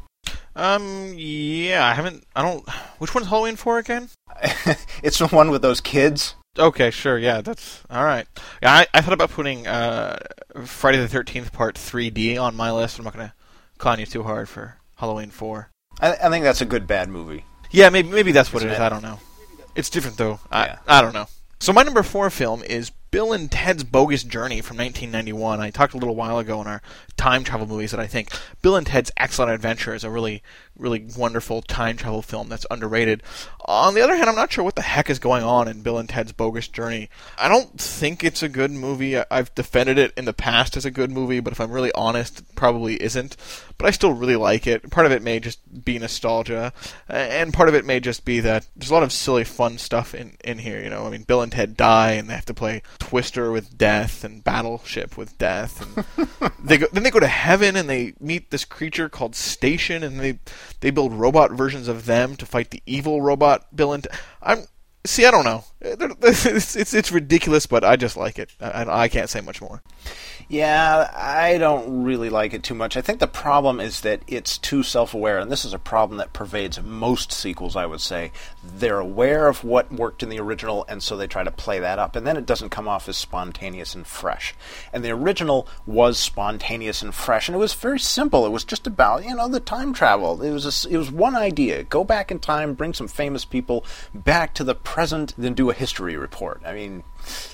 Yeah, which one's Halloween 4 again? It's the one with those kids. Okay, sure, yeah, that's alright. Yeah, I thought about putting Friday the 13th Part 3D on my list. I'm not going to clown you too hard for Halloween 4. I think that's a good bad movie. Yeah, maybe that's what it is. I don't know. It's different, though. Yeah. I don't know. So my number 4 film is Bill and Ted's Bogus Journey from 1991. I talked a little while ago in our time travel movies that I think Bill and Ted's Excellent Adventure is a really, really wonderful time travel film that's underrated. On the other hand, I'm not sure what the heck is going on in Bill and Ted's Bogus Journey. I don't think it's a good movie. I've defended it in the past as a good movie, but if I'm really honest, it probably isn't. But I still really like it. Part of it may just be nostalgia, and part of it may just be that there's a lot of silly, fun stuff in here. I mean, Bill and Ted die, and they have to play Twister with death and Battleship with death, and then they go to heaven and they meet this creature called Station, and they build robot versions of them to fight the evil robot Bill and Ted. I don't know. It's ridiculous, but I just like it. I can't say much more. Yeah, I don't really like it too much. I think the problem is that it's too self-aware, and this is a problem that pervades most sequels, I would say. They're aware of what worked in the original, and so they try to play that up, and then it doesn't come off as spontaneous and fresh. And the original was spontaneous and fresh, and it was very simple. It was just about, the time travel. It was one idea. Go back in time, bring some famous people back to the present, then do a history report. I mean,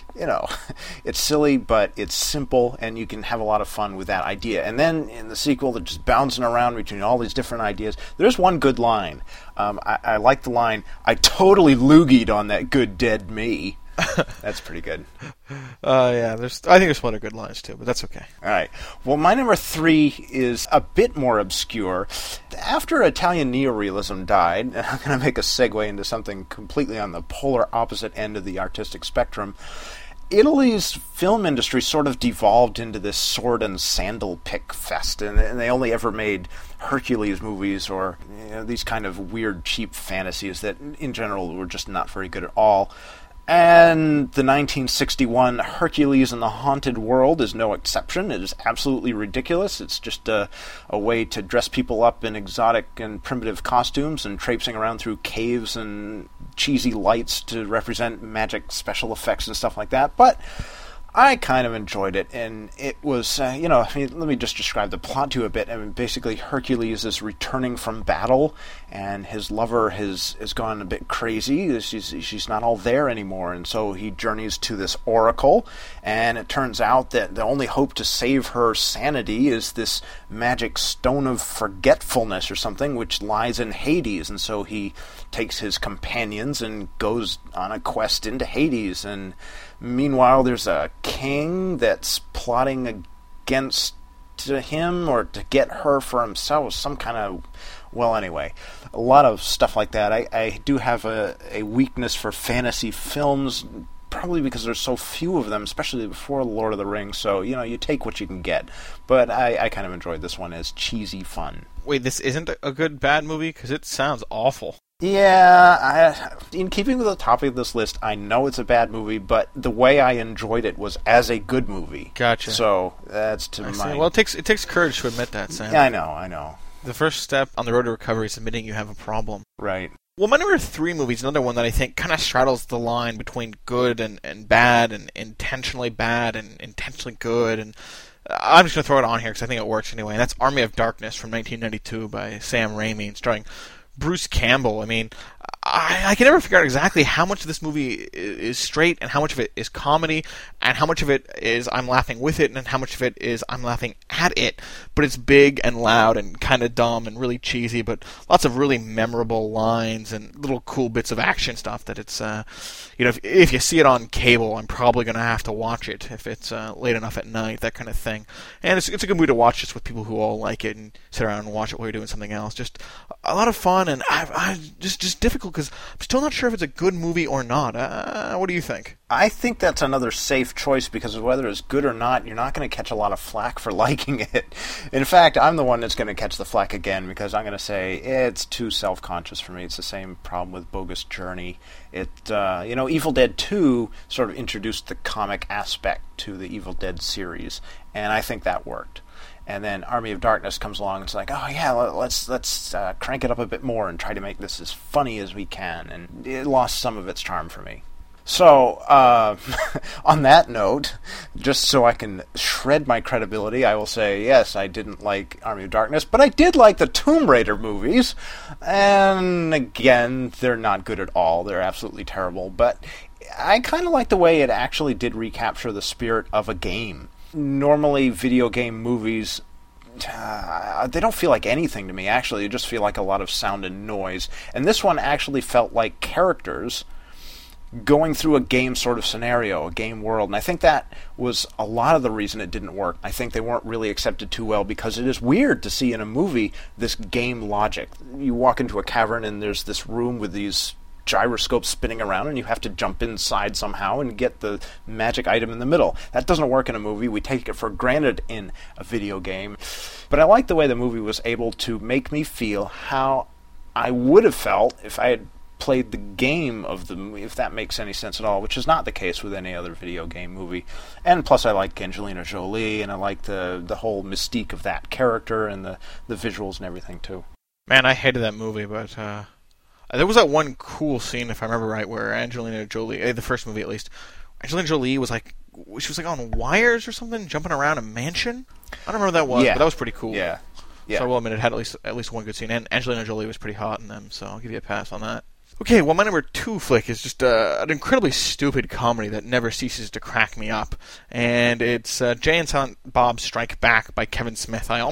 it's silly, but it's simple, and you can have a lot of fun with that idea. And then in the sequel, they're just bouncing around between all these different ideas. There's one good line. I like the line, "I totally loogied on that good dead me." That's pretty good. Yeah, I think there's some other good lines too, but that's okay. All right. Well, my number 3 is a bit more obscure. After Italian neorealism died, and I'm going to make a segue into something completely on the polar opposite end of the artistic spectrum, Italy's film industry sort of devolved into this sword and sandal pick fest, and they only ever made Hercules movies or these kind of weird, cheap fantasies that, in general, were just not very good at all. And the 1961 Hercules in the Haunted World is no exception. It is absolutely ridiculous. It's just a way to dress people up in exotic and primitive costumes and traipsing around through caves and cheesy lights to represent magic special effects and stuff like that. But I kind of enjoyed it, and it was, let me just describe the plot to you a bit. I mean, basically, Hercules is returning from battle, and his lover has gone a bit crazy. She's not all there anymore, and so he journeys to this oracle, and it turns out that the only hope to save her sanity is this magic stone of forgetfulness or something, which lies in Hades, and so he takes his companions and goes on a quest into Hades, and meanwhile, there's a king that's plotting against him or to get her for himself. Some kind of... Well, anyway, a lot of stuff like that. I do have a weakness for fantasy films, probably because there's so few of them, especially before Lord of the Rings. So, you take what you can get. But I kind of enjoyed this one as cheesy fun. Wait, this isn't a good bad movie? Because it sounds awful. Yeah, in keeping with the topic of this list, I know it's a bad movie, but the way I enjoyed it was as a good movie. Gotcha. So that's to my... Well, it takes courage to admit that, Sam. Yeah, I know. The first step on the road to recovery is admitting you have a problem. Right. Well, my number 3 movie is another one that I think kind of straddles the line between good and bad, and intentionally bad and intentionally good, and I'm just going to throw it on here because I think it works anyway, and that's Army of Darkness from 1992 by Sam Raimi, starring Bruce Campbell. I mean, I can never figure out exactly how much of this movie is straight and how much of it is comedy and how much of it is I'm laughing with it and how much of it is I'm laughing at it. But it's big and loud and kind of dumb and really cheesy, but lots of really memorable lines and little cool bits of action stuff that it's, if you see it on cable, I'm probably going to have to watch it if it's late enough at night, that kind of thing. And it's a good movie to watch just with people who all like it and sit around and watch it while you're doing something else. Just a lot of fun, and I just difficult because I'm still not sure if it's a good movie or not. What do you think? I think that's another safe choice because whether it's good or not, you're not going to catch a lot of flack for liking it. In fact, I'm the one that's going to catch the flack again because I'm going to say it's too self-conscious for me. It's the same problem with Bogus Journey. Evil Dead 2 sort of introduced the comic aspect to the Evil Dead series, and I think that worked. And then Army of Darkness comes along and it's like, oh yeah, let's crank it up a bit more and try to make this as funny as we can. And it lost some of its charm for me. So, on that note, just so I can shred my credibility, I will say, yes, I didn't like Army of Darkness, but I did like the Tomb Raider movies. And again, they're not good at all. They're absolutely terrible. But I kind of like the way it actually did recapture the spirit of a game. Normally, video game movies, they don't feel like anything to me, actually. They just feel like a lot of sound and noise. And this one actually felt like characters going through a game sort of scenario, a game world. And I think that was a lot of the reason it didn't work. I think they weren't really accepted too well because it is weird to see in a movie this game logic. You walk into a cavern and there's this room with these gyroscopes spinning around and you have to jump inside somehow and get the magic item in the middle. That doesn't work in a movie. We take it for granted in a video game. But I like the way the movie was able to make me feel how I would have felt if I had played the game of the movie, if that makes any sense at all, which is not the case with any other video game movie. And plus I like Angelina Jolie, and I like the whole mystique of that character and the visuals and everything too. Man, I hated that movie, but there was that one cool scene, if I remember right, where Angelina Jolie, the first movie at least, Angelina Jolie was like, she was like on wires or something, jumping around a mansion. I don't remember what that was, but that was pretty cool. Yeah. So I will admit it had at least one good scene, and Angelina Jolie was pretty hot in them, so I'll give you a pass on that. Okay, well, my number 2 flick is just an incredibly stupid comedy that never ceases to crack me up, and it's Jay and Silent Bob Strike Back by Kevin Smith. I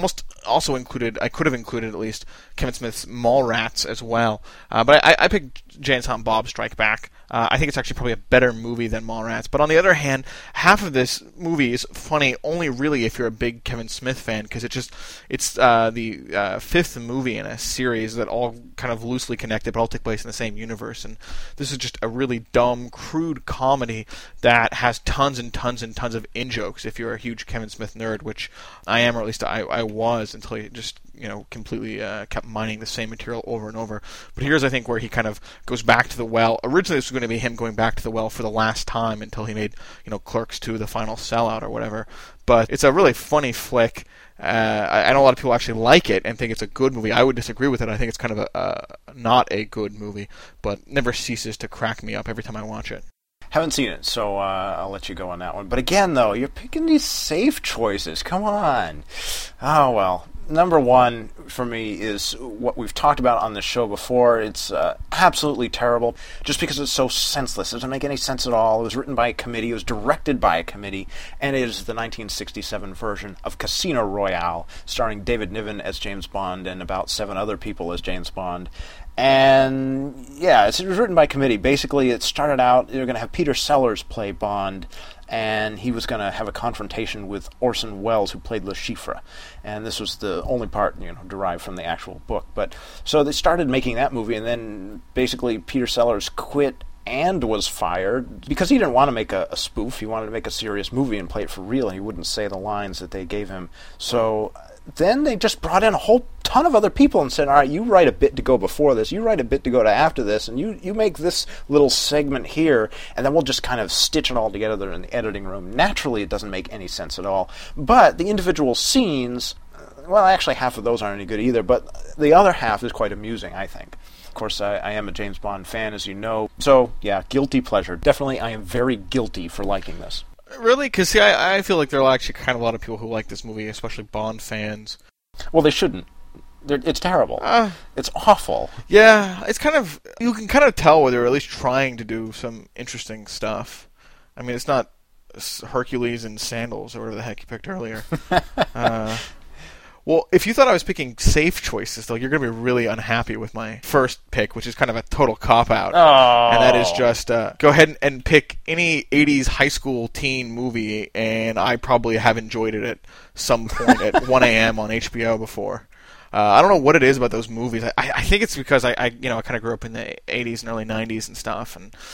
could have included at least Kevin Smith's Mallrats as well, but I picked Jay and Silent Bob Strike Back. I think it's actually probably a better movie than Mallrats. But on the other hand, half of this movie is funny only really if you're a big Kevin Smith fan, because it's the fifth movie in a series that all kind of loosely connected, but all take place in the same universe. And this is just a really dumb, crude comedy that has tons and tons and tons of in-jokes if you're a huge Kevin Smith nerd, which I am, or at least I was, until he just completely kept mining the same material over and over. But here's, I think, where he kind of goes back to the well. Originally, this was going to be him going back to the well for the last time until he made, Clerks 2, the final sellout or whatever. But it's a really funny flick. I know a lot of people actually like it and think it's a good movie. I would disagree with it. I think it's kind of not a good movie, but never ceases to crack me up every time I watch it. Haven't seen it, so I'll let you go on that one. But again, though, you're picking these safe choices. Come on. Oh, well. Number 1 for me is what we've talked about on the show before. It's absolutely terrible just because it's so senseless. It doesn't make any sense at all. It was written by a committee. It was directed by a committee. And it is the 1967 version of Casino Royale, starring David Niven as James Bond and about 7 other people as James Bond. And, yeah, it was written by committee. Basically, it started out, they were going to have Peter Sellers play Bond, and he was going to have a confrontation with Orson Welles, who played Le Chiffre. And this was the only part, derived from the actual book. But so they started making that movie, and then basically Peter Sellers quit and was fired because he didn't want to make a spoof. He wanted to make a serious movie and play it for real, and he wouldn't say the lines that they gave him. So then they just brought in a whole ton of other people and said, all right, you write a bit to go before this, you write a bit to go to after this, and you make this little segment here, and then we'll just kind of stitch it all together in the editing room. Naturally, it doesn't make any sense at all. But the individual scenes, well, actually half of those aren't any good either, but the other half is quite amusing, I think. Of course, I am a James Bond fan, as you know. So, yeah, guilty pleasure. Definitely, I am very guilty for liking this. Really? Because, see, I feel like there are actually kind of a lot of people who like this movie, especially Bond fans. Well, they shouldn't. It's terrible. It's awful. Yeah, it's kind of... You can kind of tell where they're at least trying to do some interesting stuff. I mean, it's not Hercules in sandals or whatever the heck you picked earlier. Well, if you thought I was picking safe choices, though, you're going to be really unhappy with my first pick, which is kind of a total cop-out. Oh. And that is just, go ahead and pick any 80s high school teen movie, and I probably have enjoyed it at some point at 1 a.m. on HBO before. I don't know what it is about those movies. I think it's because I kind of grew up in the 80s and early 90s and stuff, and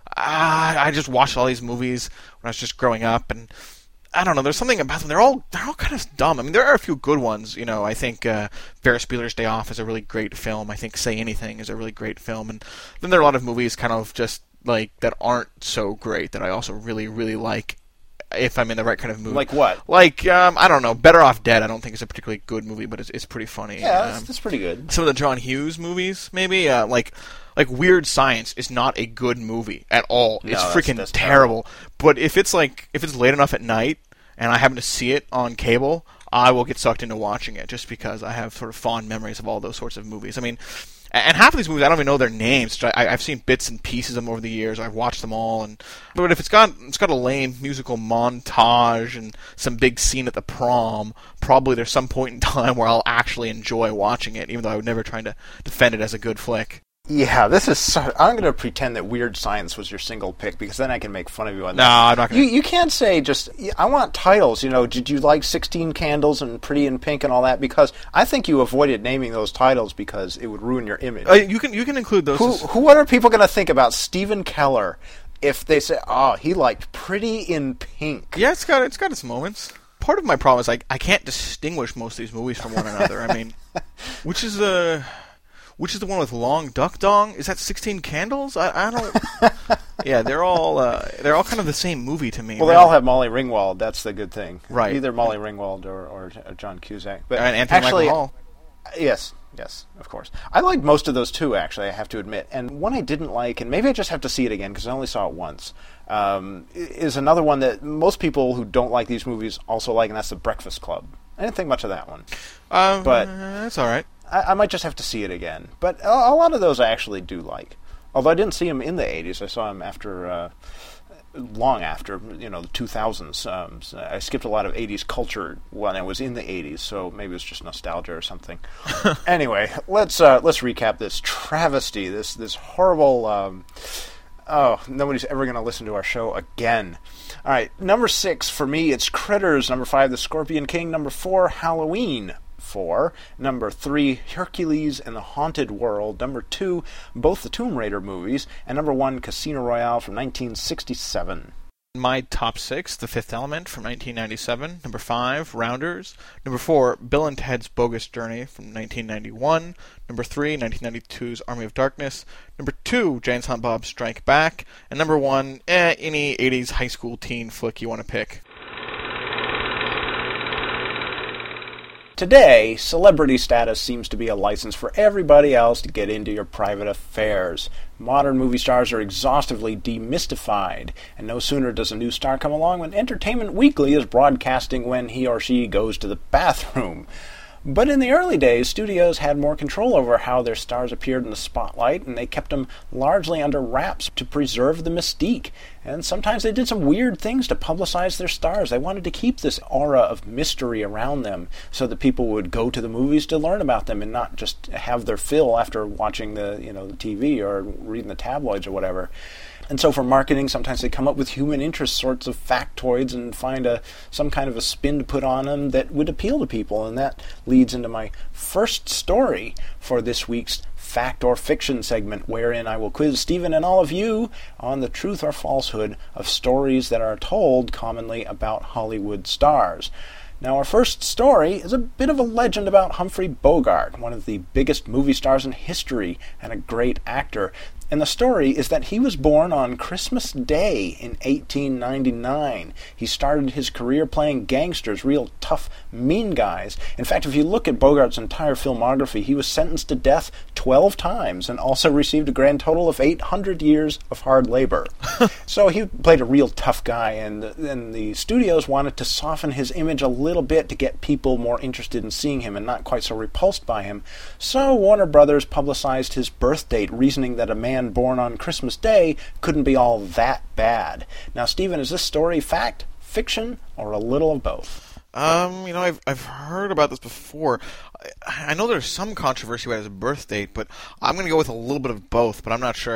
I just watched all these movies when I was just growing up, and I don't know. There's something about them. They're all kind of dumb. I mean, there are a few good ones. You know, I think Ferris Bueller's Day Off is a really great film. I think Say Anything is a really great film. And then there are a lot of movies kind of just like that aren't so great that I also really, really like. If I'm in the right kind of mood. Like what? Like, I don't know. Better Off Dead, I don't think is a particularly good movie, but it's pretty funny. Yeah, that's pretty good. Some of the John Hughes movies, maybe. Like Weird Science is not a good movie at all. No, it's freaking that's terrible. But if it's late enough at night and I happen to see it on cable, I will get sucked into watching it just because I have sort of fond memories of all those sorts of movies. I mean, and half of these movies I don't even know their names. I've seen bits and pieces of them over the years. I've watched them all, but if it's got a lame musical montage and some big scene at the prom, probably there's some point in time where I'll actually enjoy watching it, even though I would never try to defend it as a good flick. Yeah, this is. I'm going to pretend that Weird Science was your single pick because then I can make fun of you on that. No, I'm not going to. You can't say just. I want titles. You know, did you like 16 Candles and Pretty in Pink and all that? Because I think you avoided naming those titles because it would ruin your image. You can include those. What are people going to think about Stephen Keller if they say, "Oh, he liked Pretty in Pink"? Yeah, it's got its moments. Part of my problem is I can't distinguish most of these movies from one another. I mean, which is the one with Long Duck Dong? Is that 16 Candles? I don't. Yeah, they're all kind of the same movie to me. Well, they all have Molly Ringwald. That's the good thing, right? Either Molly Ringwald or John Cusack. But and Anthony actually, Michael Hall. Yes, of course. I liked most of those too. Actually, I have to admit. And one I didn't like, and maybe I just have to see it again because I only saw it once. Is another one that most people who don't like these movies also like, and that's The Breakfast Club. I didn't think much of that one, but that's all right. I might just have to see it again. But a lot of those I actually do like. Although I didn't see him in the 80s. I saw him after, long after, the 2000s. I skipped a lot of 80s culture when I was in the 80s, so maybe it was just nostalgia or something. Anyway, let's recap this travesty, this horrible... nobody's ever going to listen to our show again. All right, number 6 for me, it's Critters. Number 5, The Scorpion King. Number 4, Halloween. 4. Number 3, Hercules and the Haunted World. Number 2, both the Tomb Raider movies. And number 1, Casino Royale from 1967. My top 6, The Fifth Element from 1997. Number 5, Rounders. Number 4, Bill and Ted's Bogus Journey from 1991. Number 3, 1992's Army of Darkness. Number 2, Jay and Silent Bob Strike Back. And number 1, any 80s high school teen flick you want to pick. Today, celebrity status seems to be a license for everybody else to get into your private affairs. Modern movie stars are exhaustively demystified, and no sooner does a new star come along when Entertainment Weekly is broadcasting when he or she goes to the bathroom. But in the early days, studios had more control over how their stars appeared in the spotlight, and they kept them largely under wraps to preserve the mystique. And sometimes they did some weird things to publicize their stars. They wanted to keep this aura of mystery around them so that people would go to the movies to learn about them and not just have their fill after watching the TV or reading the tabloids or whatever. And so for marketing, sometimes they come up with human interest sorts of factoids and find some kind of a spin to put on them that would appeal to people. And that leads into my first story for this week's Fact or Fiction segment, wherein I will quiz Stephen and all of you on the truth or falsehood of stories that are told commonly about Hollywood stars. Now, our first story is a bit of a legend about Humphrey Bogart, one of the biggest movie stars in history and a great actor. And the story is that he was born on Christmas Day in 1899. He started his career playing gangsters, real tough, mean guys. In fact, if you look at Bogart's entire filmography, he was sentenced to death 12 times and also received a grand total of 800 years of hard labor. So he played a real tough guy, and the studios wanted to soften his image a little bit to get people more interested in seeing him and not quite so repulsed by him. So Warner Brothers publicized his birth date, reasoning that a man born on Christmas Day couldn't be all that bad. Now, Stephen, is this story fact, fiction, or a little of both? I've heard about this before. I know there's some controversy about his birth date, but I'm going to go with a little bit of both, but I'm not sure.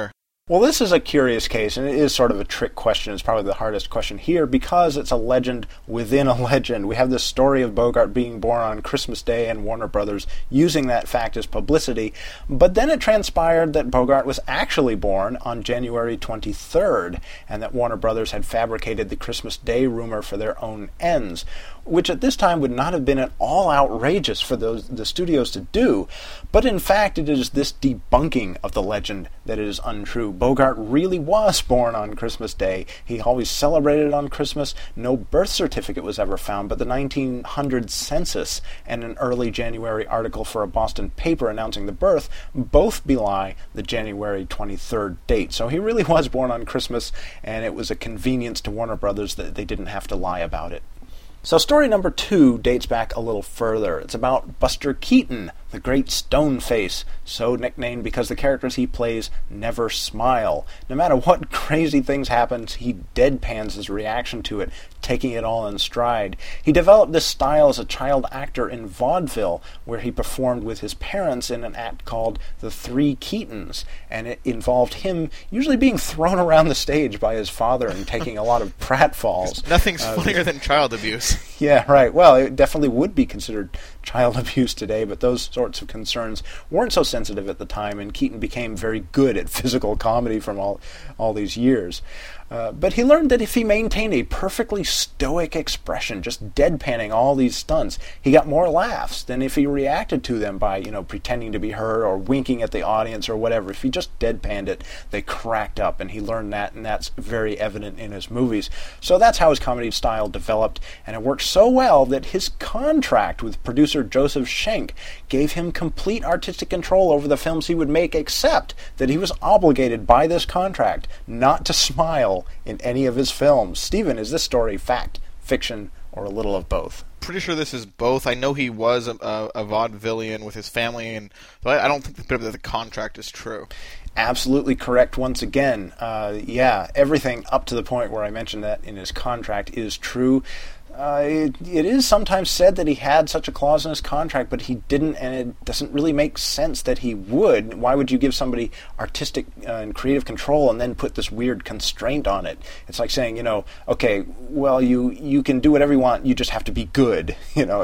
Well, this is a curious case, and it is sort of a trick question. It's probably the hardest question here because it's a legend within a legend. We have this story of Bogart being born on Christmas Day and Warner Brothers using that fact as publicity, but then it transpired that Bogart was actually born on January 23rd, and that Warner Brothers had fabricated the Christmas Day rumor for their own ends, which at this time would not have been at all outrageous for the studios to do, but in fact it is this debunking of the legend that is untrue. Bogart really was born on Christmas Day. He always celebrated on Christmas. No birth certificate was ever found, but the 1900 census and an early January article for a Boston paper announcing the birth both belie the January 23rd date. So he really was born on Christmas, and it was a convenience to Warner Brothers that they didn't have to lie about it. So story number 2 dates back a little further. It's about Buster Keaton, the Great Stone Face, so nicknamed because the characters he plays never smile. No matter what crazy things happen, he deadpans his reaction to it, taking it all in stride. He developed this style as a child actor in vaudeville, where he performed with his parents in an act called The Three Keatons, and it involved him usually being thrown around the stage by his father and taking a lot of pratfalls. Nothing's funnier than child abuse. Yeah, right. Well, it definitely would be considered child abuse today, but those sorts of concerns weren't so sensitive at the time, and Keaton became very good at physical comedy from all these years. But he learned that if he maintained a perfectly stoic expression, just deadpanning all these stunts, he got more laughs than if he reacted to them by, pretending to be hurt or winking at the audience or whatever. If he just deadpanned it, they cracked up, and he learned that, and that's very evident in his movies. So that's how his comedy style developed, and it worked so well that his contract with producer Joseph Schenck gave him complete artistic control over the films he would make, except that he was obligated by this contract not to smile in any of his films. Stephen, is this story fact, fiction, or a little of both? Pretty sure this is both. I know he was a vaudevillian with his family, and but I don't think the contract is true. Absolutely correct once again. Everything up to the point where I mentioned that in his contract is true. It is sometimes said that he had such a clause in his contract, but he didn't, and it doesn't really make sense that he would. Why would you give somebody artistic and creative control and then put this weird constraint on it? It's like saying, okay, well, you can do whatever you want, you just have to be good.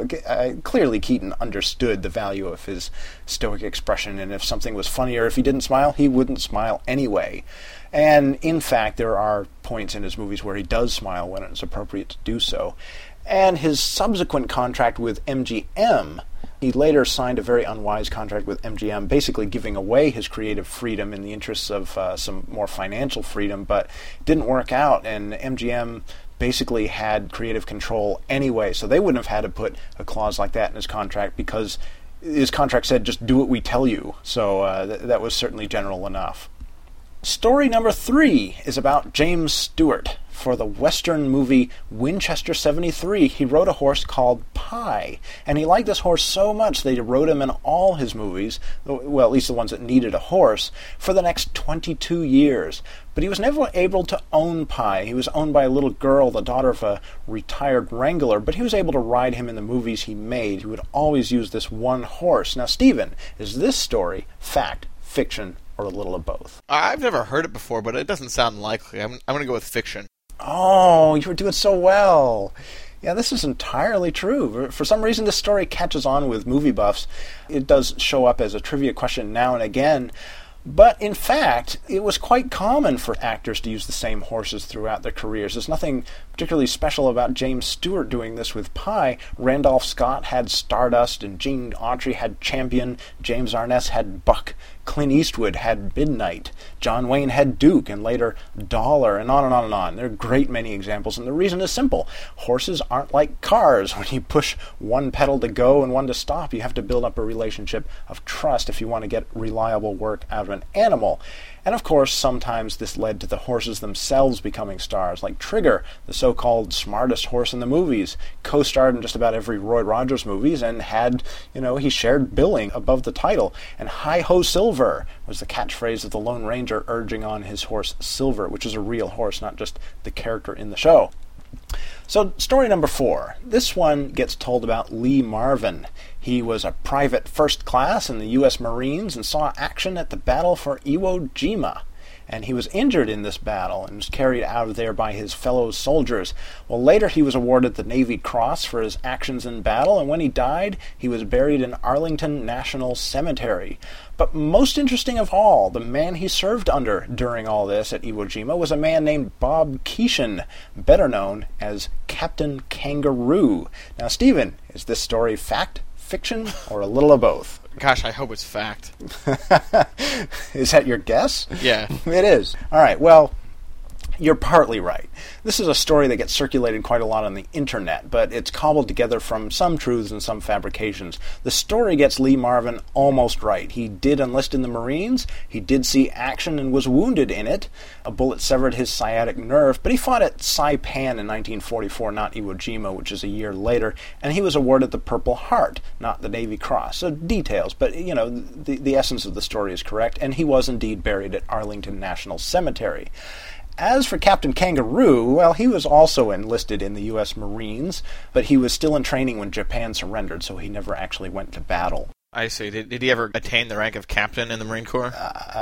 Clearly Keaton understood the value of his stoic expression, and if something was funny or if he didn't smile, he wouldn't smile anyway. And in fact, there are points in his movies where he does smile when it's appropriate to do so. And his subsequent contract with MGM, he later signed a very unwise contract with MGM, basically giving away his creative freedom in the interests of some more financial freedom, but it didn't work out, and MGM basically had creative control anyway, so they wouldn't have had to put a clause like that in his contract because his contract said, just do what we tell you. So that was certainly general enough. Story number 3 is about James Stewart. For the Western movie Winchester 73, he rode a horse called Pie, and he liked this horse so much that he rode him in all his movies, well, at least the ones that needed a horse, for the next 22 years. But he was never able to own Pie. He was owned by a little girl, the daughter of a retired wrangler, but he was able to ride him in the movies he made. He would always use this one horse. Now, Stephen, is this story fact, fiction, or a little of both? I've never heard it before, but it doesn't sound likely. I'm going to go with fiction. Oh, you were doing so well. Yeah, this is entirely true. For some reason, this story catches on with movie buffs. It does show up as a trivia question now and again. But in fact, it was quite common for actors to use the same horses throughout their careers. There's nothing particularly special about James Stewart doing this with Pie. Randolph Scott had Stardust, and Gene Autry had Champion. James Arness had Buck. Clint Eastwood had Midnight. John Wayne had Duke, and later Dollar, and on and on and on. There are a great many examples, and the reason is simple. Horses aren't like cars. When you push one pedal to go and one to stop, you have to build up a relationship of trust if you want to get reliable work out of an animal. And of course, sometimes this led to the horses themselves becoming stars, like Trigger, the so-called smartest horse in the movies, co-starred in just about every Roy Rogers movies and had, he shared billing above the title. And Hi-Ho Silver was the catchphrase of the Lone Ranger urging on his horse Silver, which is a real horse, not just the character in the show. So, story number 4. This one gets told about Lee Marvin. He was a private first class in the U.S. Marines and saw action at the Battle for Iwo Jima. and he was injured in this battle and was carried out of there by his fellow soldiers. Well, later he was awarded the Navy Cross for his actions in battle, and when he died, he was buried in Arlington National Cemetery. But most interesting of all, the man he served under during all this at Iwo Jima was a man named Bob Keeshan, better known as Captain Kangaroo. Now, Stephen, is this story fact, fiction, or a little of both? Gosh, I hope it's fact. Is that your guess? Yeah. It is. All right, well, you're partly right. This is a story that gets circulated quite a lot on the internet, but it's cobbled together from some truths and some fabrications. The story gets Lee Marvin almost right. He did enlist in the Marines, he did see action and was wounded in it. A bullet severed his sciatic nerve, but he fought at Saipan in 1944, not Iwo Jima, which is a year later, and he was awarded the Purple Heart, not the Navy Cross. So details, but the essence of the story is correct, and he was indeed buried at Arlington National Cemetery. As for Captain Kangaroo, well, he was also enlisted in the U.S. Marines, but he was still in training when Japan surrendered, so he never actually went to battle. I see. Did he ever attain the rank of captain in the Marine Corps?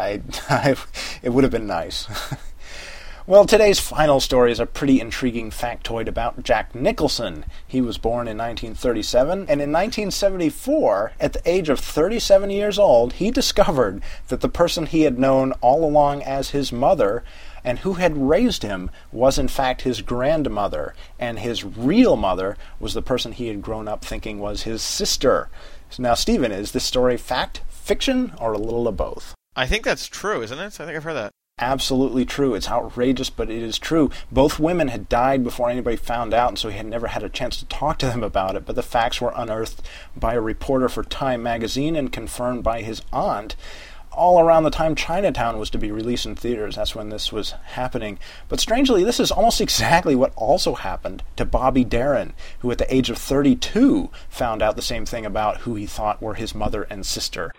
It would have been nice. Well, today's final story is a pretty intriguing factoid about Jack Nicholson. He was born in 1937, and in 1974, at the age of 37 years old, he discovered that the person he had known all along as his mother and who had raised him was in fact his grandmother, and his real mother was the person he had grown up thinking was his sister. Now, Stephen, is this story fact, fiction, or a little of both? I think that's true, isn't it? I think I've heard that. Absolutely true. It's outrageous, but it is true. Both women had died before anybody found out, and so he had never had a chance to talk to them about it, but the facts were unearthed by a reporter for Time magazine and confirmed by his aunt. All around the time Chinatown was to be released in theaters, that's when this was happening. But strangely, this is almost exactly what also happened to Bobby Darin, who at the age of 32 found out the same thing about who he thought were his mother and sister.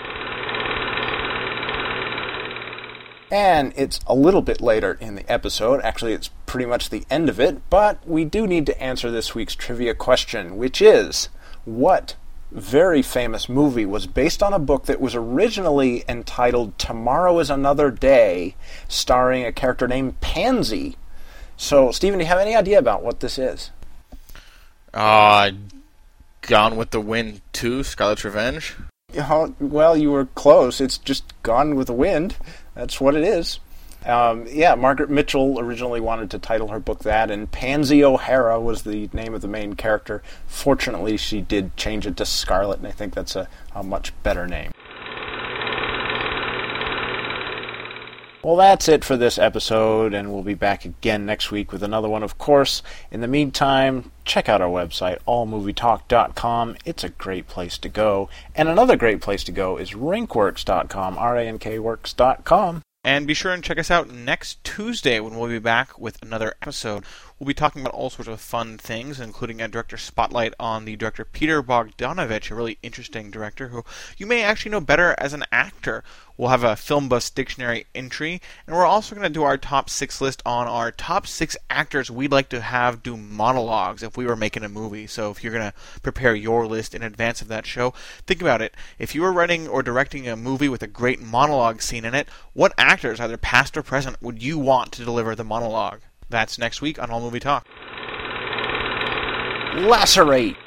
And it's a little bit later in the episode, actually it's pretty much the end of it, but we do need to answer this week's trivia question, which is, what very famous movie was based on a book that was originally entitled Tomorrow is Another Day, starring a character named Pansy? So, Stephen, do you have any idea about what this is? Gone with the Wind 2, Scarlet's Revenge? Well, you were close. It's just Gone with the Wind. That's what it is. Margaret Mitchell originally wanted to title her book that, and Pansy O'Hara was the name of the main character. Fortunately, she did change it to Scarlet, and I think that's a much better name. Well, that's it for this episode, and we'll be back again next week with another one, of course. In the meantime, check out our website, allmovietalk.com. It's a great place to go. And another great place to go is rankworks.com, rankworks.com. And be sure and check us out next Tuesday when we'll be back with another episode. We'll be talking about all sorts of fun things, including a director spotlight on the director Peter Bogdanovich, a really interesting director who you may actually know better as an actor. We'll have a Film Bus Dictionary entry, and we're also going to do our top 6 list on our top 6 actors we'd like to have do monologues if we were making a movie. So if you're going to prepare your list in advance of that show, think about it. If you were writing or directing a movie with a great monologue scene in it, what actors, either past or present, would you want to deliver the monologue? That's next week on All Movie Talk. Lacerate!